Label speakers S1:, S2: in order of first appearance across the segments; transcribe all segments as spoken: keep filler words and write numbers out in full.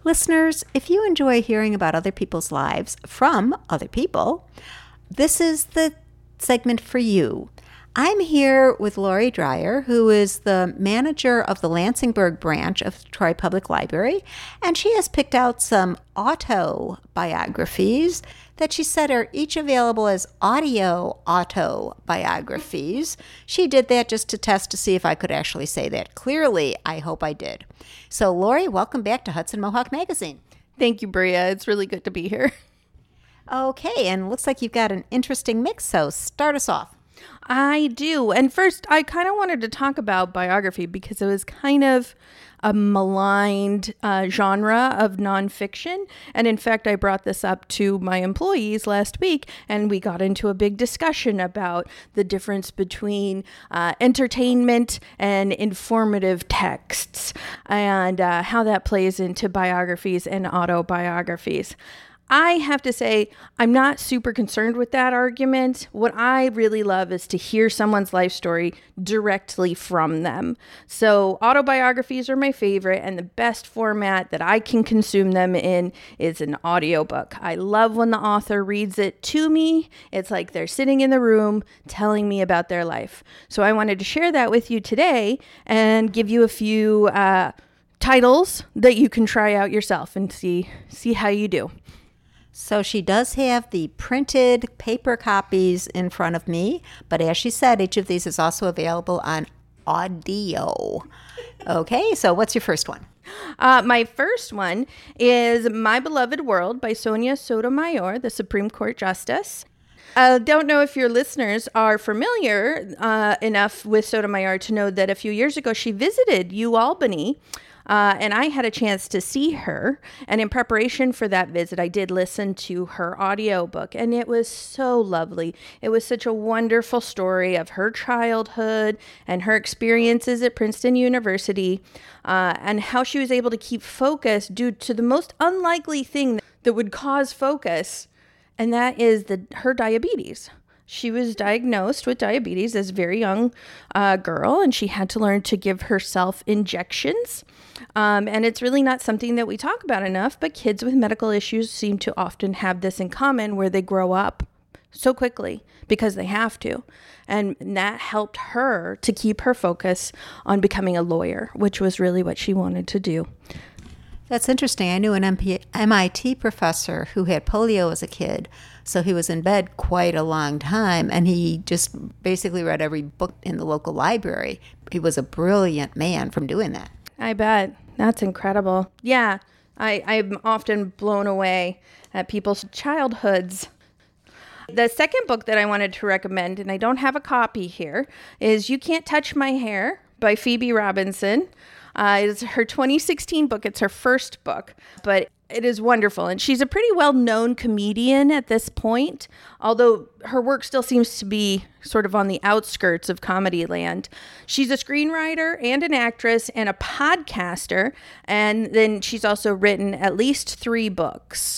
S1: Listeners, if you enjoy hearing about other people's lives from other people, this is the segment for you. I'm here with Lori Dreyer, who is the manager of the Lansingburg branch of the Troy Public Library, and she has picked out some autobiographies that she said are each available as audio autobiographies. She did that just to test to see if I could actually say that clearly. I hope I did. So, Lori, welcome back to Hudson Mohawk Magazine.
S2: Thank you, Bria. It's really good to be here.
S1: Okay, and looks like you've got an interesting mix, so start us off.
S2: I do. And first, I kind of wanted to talk about biography because it was kind of a maligned uh, genre of nonfiction. And in fact, I brought this up to my employees last week, and we got into a big discussion about the difference between uh, entertainment and informative texts and uh, how that plays into biographies and autobiographies. I have to say, I'm not super concerned with that argument. What I really love is to hear someone's life story directly from them. So autobiographies are my favorite, and the best format that I can consume them in is an audiobook. I love when the author reads it to me. It's like they're sitting in the room telling me about their life. So I wanted to share that with you today and give you a few uh, titles that you can try out yourself and see see how you do.
S1: So she does have the printed paper copies in front of me, but as she said, each of these is also available on audio. Okay, so what's your first one?
S2: Uh, my first one is My Beloved World by Sonia Sotomayor, the Supreme Court Justice. I don't know if your listeners are familiar uh, enough with Sotomayor to know that a few years ago she visited UAlbany. Uh, and I had a chance to see her. And in preparation for that visit, I did listen to her audiobook. And it was so lovely. It was such a wonderful story of her childhood and her experiences at Princeton University uh, and how she was able to keep focus due to the most unlikely thing that would cause focus. And that is the her diabetes. She was diagnosed with diabetes as a very young uh, girl, and she had to learn to give herself injections. Um, and it's really not something that we talk about enough, but kids with medical issues seem to often have this in common where they grow up so quickly because they have to. And that helped her to keep her focus on becoming a lawyer, which was really what she wanted to do.
S1: That's interesting. I knew an M I T professor who had polio as a kid, so he was in bed quite a long time, and he just basically read every book in the local library. He was a brilliant man from doing that.
S2: I bet. That's incredible. Yeah, I, I'm often blown away at people's childhoods. The second book that I wanted to recommend, and I don't have a copy here, is You Can't Touch My Hair by Phoebe Robinson. Uh, it's her twenty sixteen book. It's her first book, but it is wonderful. And she's a pretty well-known comedian at this point, although her work still seems to be sort of on the outskirts of comedy land. She's a screenwriter and an actress and a podcaster, and then she's also written at least three books.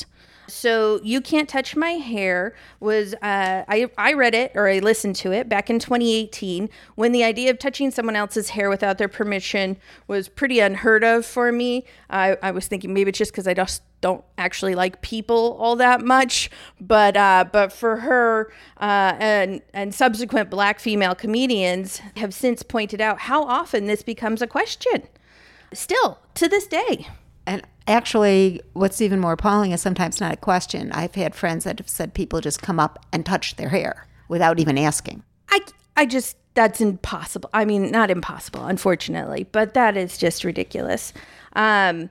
S2: So You Can't Touch My Hair was, uh, I, I read it or I listened to it back in twenty eighteen when the idea of touching someone else's hair without their permission was pretty unheard of for me. I, I was thinking maybe it's just because I just don't actually like people all that much. But uh, but for her uh, and, and subsequent Black female comedians have since pointed out how often this becomes a question. Still, to this day.
S1: And actually, what's even more appalling is sometimes not a question. I've had friends that have said people just come up and touch their hair without even asking.
S2: I, I just, that's impossible. I mean, not impossible, unfortunately, but that is just ridiculous. Um,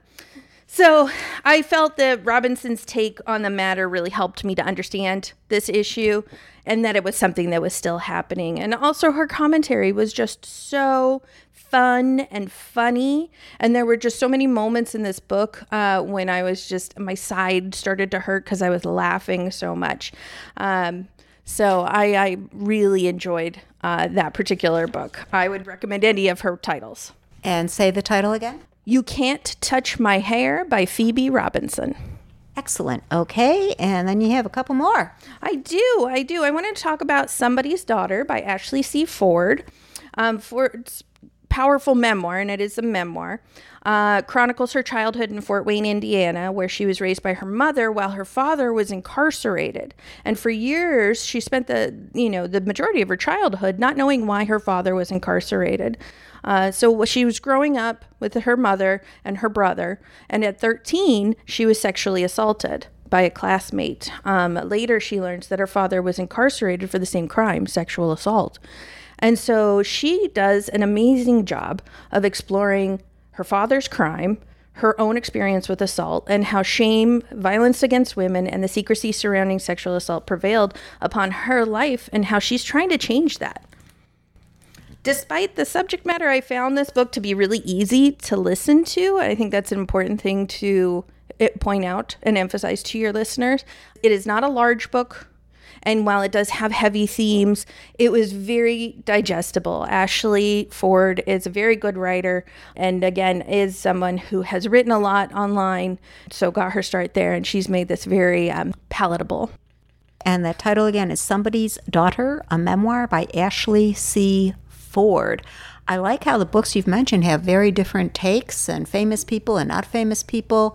S2: so I felt that Robinson's take on the matter really helped me to understand this issue and that it was something that was still happening. And also her commentary was just so fun and funny. And there were just so many moments in this book uh, when I was just, my side started to hurt because I was laughing so much. Um, so I, I really enjoyed uh, that particular book. I would recommend any of her titles.
S1: And say the title again.
S2: You Can't Touch My Hair by Phoebe Robinson.
S1: Excellent. Okay. And then you have a couple more.
S2: I do. I do. I wanted to talk about Somebody's Daughter by Ashley C. Ford. Um, Ford's powerful memoir, and it is a memoir. uh, chronicles her childhood in Fort Wayne, Indiana, where she was raised by her mother while her father was incarcerated. And for years, she spent the, you know, the majority of her childhood not knowing why her father was incarcerated. Uh, so she was growing up with her mother and her brother, and at thirteen, she was sexually assaulted by a classmate. Um, later, she learns that her father was incarcerated for the same crime, sexual assault. And so she does an amazing job of exploring her father's crime, her own experience with assault, and how shame, violence against women, and the secrecy surrounding sexual assault prevailed upon her life, and how she's trying to change that. Despite the subject matter, I found this book to be really easy to listen to. I think that's an important thing to point out and emphasize to your listeners. It is not a large book, and while it does have heavy themes, it was very digestible. Ashley Ford is a very good writer, and again, is someone who has written a lot online, so got her start there, and she's made this very um, palatable.
S1: And the title again is Somebody's Daughter, a memoir by Ashley C. Ford. I like how the books you've mentioned have very different takes, and famous people and not famous people.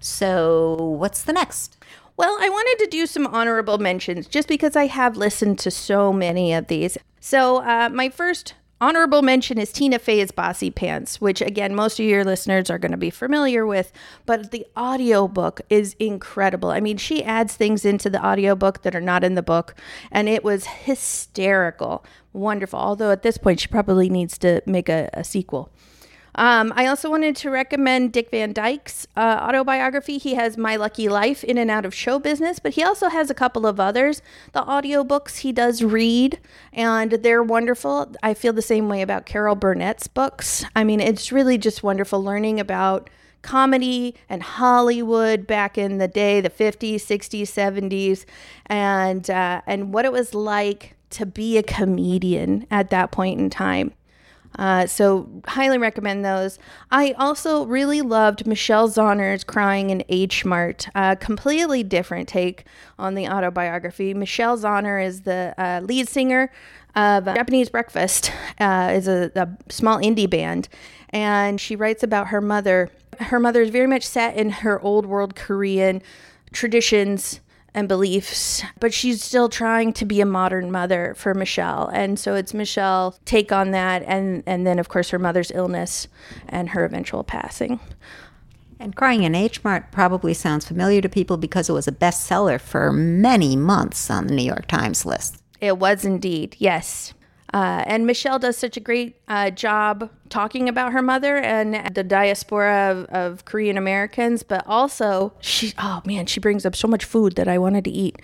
S1: So what's the next?
S2: Well, I wanted to do some honorable mentions just because I have listened to so many of these. So uh, my first honorable mention is Tina Fey's Bossy Pants, which again, most of your listeners are going to be familiar with, but the audiobook is incredible. I mean, she adds things into the audiobook that are not in the book, and it was hysterical, wonderful. Although at this point, she probably needs to make a, a sequel. Um, I also wanted to recommend Dick Van Dyke's uh, autobiography. He has My Lucky Life, In and Out of Show Business, but he also has a couple of others. The audiobooks he does read, and they're wonderful. I feel the same way about Carol Burnett's books. I mean, it's really just wonderful learning about comedy and Hollywood back in the day, the fifties, sixties, seventies, and uh, and what it was like to be a comedian at that point in time. Uh, so highly recommend those. I also really loved Michelle Zauner's Crying in H Mart, a completely different take on the autobiography. Michelle Zauner is the uh, lead singer of Japanese Breakfast, uh, is a, a small indie band, and she writes about her mother. Her mother is very much set in her old world Korean traditions and beliefs, but she's still trying to be a modern mother for Michelle. And so it's Michelle's take on that, and, and then, of course, her mother's illness and her eventual passing.
S1: And Crying in H Mart probably sounds familiar to people because it was a bestseller for many months on the New York Times list.
S2: It was indeed, yes. Uh, and Michelle does such a great uh, job talking about her mother and the diaspora of, of Korean Americans, but also she, oh man, she brings up so much food that I wanted to eat.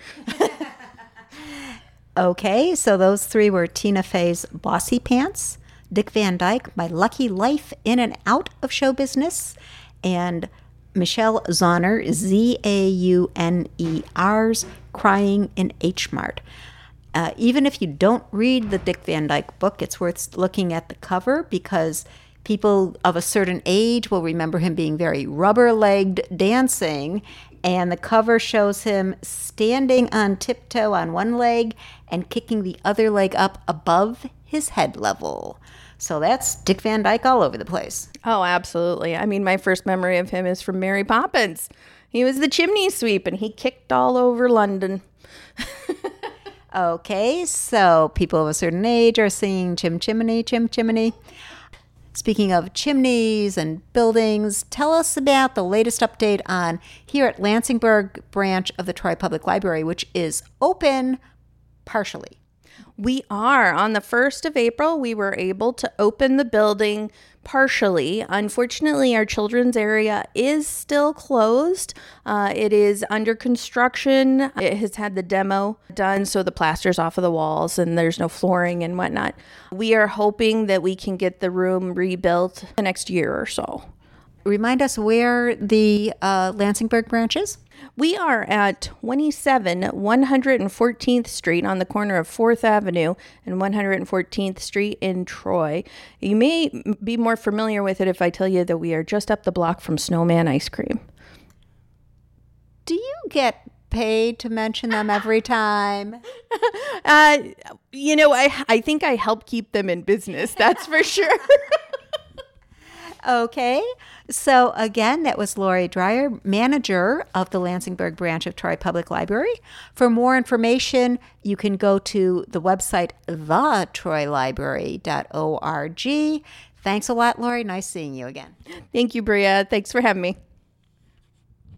S1: Okay, so those three were Tina Fey's Bossy Pants, Dick Van Dyke, My Lucky Life, In and Out of Show Business, and Michelle Zauner, Z A U N E R's Crying in H Mart. Uh, even if you don't read the Dick Van Dyke book, it's worth looking at the cover because people of a certain age will remember him being very rubber-legged dancing, and the cover shows him standing on tiptoe on one leg and kicking the other leg up above his head level. So that's Dick Van Dyke all over the place.
S2: Oh, absolutely. I mean, my first memory of him is from Mary Poppins. He was the chimney sweep, and he kicked all over London.
S1: Okay, so people of a certain age are singing Chim Chimney, Chim Chimney. Speaking of chimneys and buildings, tell us about the latest update on here at Lansingburgh branch of the Troy Public Library, which is open partially.
S2: We are. On the first of April, we were able to open the building partially. Unfortunately, our children's area is still closed. Uh, it is under construction. It has had the demo done, so the plaster's off of the walls and there's no flooring and whatnot. We are hoping that we can get the room rebuilt the next year or so.
S1: Remind us where the uh, Lansingburgh branch is?
S2: We are at twenty-seven one hundred fourteenth Street on the corner of fourth Avenue and one hundred fourteenth Street in Troy. You may be more familiar with it if I tell you that we are just up the block from Snowman Ice Cream.
S1: Do you get paid to mention them every time?
S2: uh, you know, I, I think I help keep them in business, that's for sure.
S1: Okay. So again, that was Lori Dreyer, manager of the Lansingburg branch of Troy Public Library. For more information, you can go to the website the troy library dot org. Thanks a lot, Lori. Nice seeing you again.
S2: Thank you, Bria. Thanks for having me.